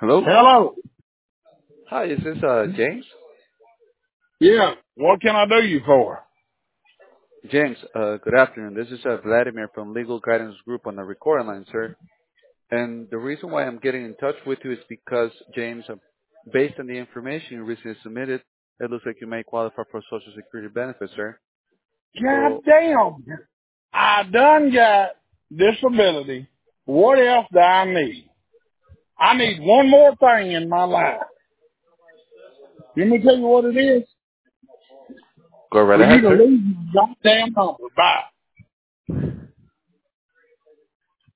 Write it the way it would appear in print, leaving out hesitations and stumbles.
Hello. Hello. Hi, is this James? Yeah. What can I do you for? James, good afternoon. This is Vladimir from Legal Guidance Group on the recording line, sir. And the reason why I'm getting in touch with you is because, James, based on the information you recently submitted, it looks like you may qualify for Social Security benefits, sir. God So, damn. I done got disability. What else do I need? I need one more thing in my life. Let me tell you what it is. go right For you ahead, to sir. leave your goddamn number. Bye.